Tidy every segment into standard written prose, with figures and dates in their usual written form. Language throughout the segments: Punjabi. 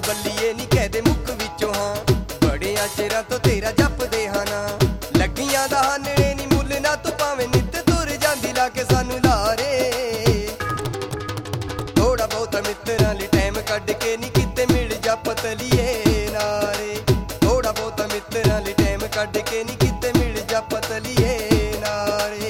ਬੱਲੀਏ ਨੀ ਕਹਦੇ ਮੁੱਖ ਵਿੱਚੋਂ ਹਾਂ ਬੜਿਆਂ ਚਿਰਾਂ ਤੋਂ ਤੇਰਾ ਜਪਦੇ ਹਾਂ ਨਾ ਲੱਗੀਆਂ ਦਾ ਹਾਨਣੇ ਨੀ ਮੁੱਲ ਨਾ ਤੂੰ ਭਾਵੇਂ ਨਿੱਤ ਤੁਰ ਜਾਂਦੀ ਲਾ ਕੇ ਸਾਨੂੰ ਲਾਰੇ ਥੋੜਾ ਬਹੁਤਾ ਮਿੱਤਰਾਂ ਲਈ ਟਾਈਮ ਕੱਢ ਕੇ ਨੀ ਕਿਤੇ ਮਿਲ ਜਾ ਪਤਲੀਏ ਨਾਰੇ ਥੋੜਾ ਬਹੁਤਾ ਮਿੱਤਰਾਂ ਲਈ ਟਾਈਮ ਕੱਢ ਕੇ ਨੀ ਕਿਤੇ ਮਿਲ ਜਾ ਪਤਲੀਏ ਨਾਰੇ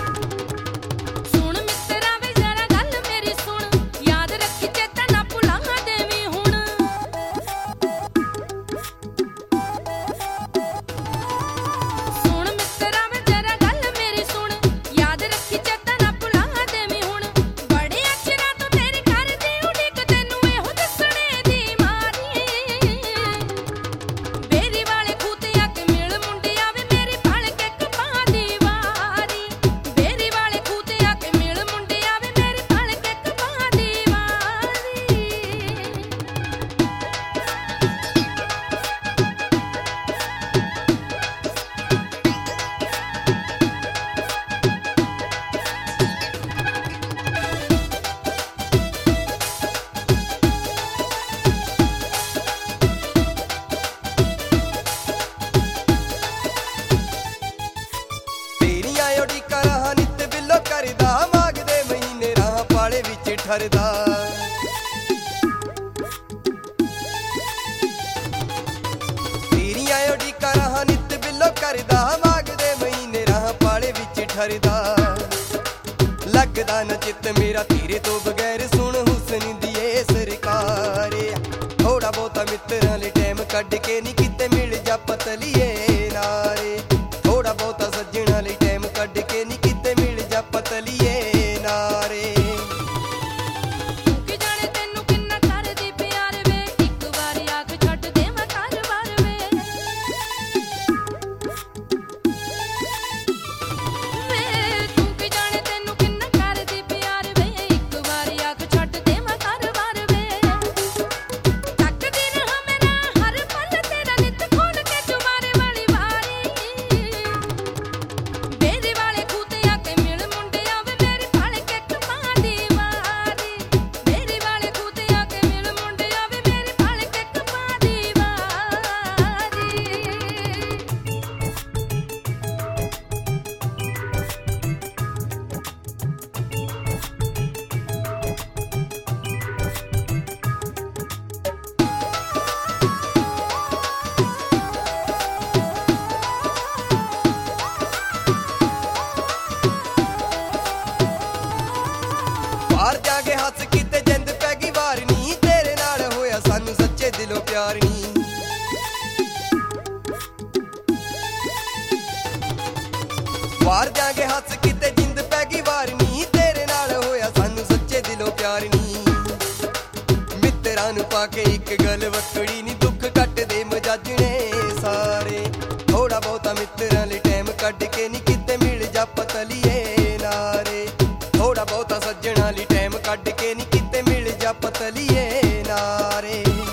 ਠਰਦਾ ਤੇਰੀਆਂ ਉਡੀਕਾਂ ਰਾਹਾਂ ਨਿੱਤ ਬਿੱਲੋ ਕਰਦਾ ਮਾਗਦੇ ਮਹੀਨੇ ਰਾਹਾਂ ਪਾਲੇ ਵਿੱਚ ਠਰਦਾ ਲੱਗਦਾ ਨਾ ਚਿੱਤ ਮੇਰਾ ਤੇਰੇ ਤੋਂ ਬਗੈਰ ਸੁਣ ਹੁਸਨ ਦੀ ਏ ਸਰਕਾਰੇ ਥੋੜਾ ਬਹੁਤਾ ਮਿੱਤਰਾਂ ਲਈ ਟਾਈਮ ਕੱਢ ਕੇ ਨੀ ਕਿਤੇ ਮਿਲ ਜਾ ਪਤਲੀਏ ਨਾਰੇ ਥੋੜਾ ਬਹੁਤਾ ਸੱਜਣਾ ਲਈ ਟਾਈਮ ਕੱਢ ਕੇ ਨੀ ਕਿਤੇ ਮਿਲ ਜਾ ਪਤਲੀਏ ਨਾਰੇ ਬਾਹਰ ਜਾ ਕੇ ਹੱਸ ਕਿਤੇ ਜਿੰਦ ਪੈ ਗਈ ਵਾਰ ਨੀ ਤੇਰੇ ਨਾਲ ਹੋਇਆ ਸਾਨੂੰ ਸੱਚੇ ਦਿਲੋਂ ਪਿਆਰ ਨੀ ਬਾਹਰ ਜਾ ਕੇ ਹੱਸ ਕਿਤੇ ਜਿੰਦ ਪੈ ਗਈ ਵਾਰ ਨੀ ਤੇਰੇ ਨਾਲ ਹੋਇਆ ਸਾਨੂੰ ਸੱਚੇ ਦਿਲੋਂ ਪਿਆਰ ਨੀ ਮਿੱਤਰਾਂ ਨੂੰ ਪਾ ਕੇ ਇੱਕ ਗੱਲ ਵੱਖੜੀ ਨੀ ਦੁੱਖ ਕੱਟਦੇ ਮਜਾਜਣੇ ਸਾਰੇ ਥੋੜਾ ਬਹੁਤਾ ਮਿੱਤਰਾਂ ਲਈ ਟਾਈਮ ਕੱਢ ਕੇ ਨੀ ਕਿਤੇ ਮਿਲ ਜਾ ਪਤਲੀਏ ਨਾਰੇ ਥੋੜਾ ਬਹੁਤਾ ਸੱਜਣਾ ਲਈ ਟਾਈਮ ਕੱਢ ਕੇ ਨੀ ਕਿਤੇ ਮਿਲ ਜਾ ਪਤਲੀਏ ਨਾਰੇ।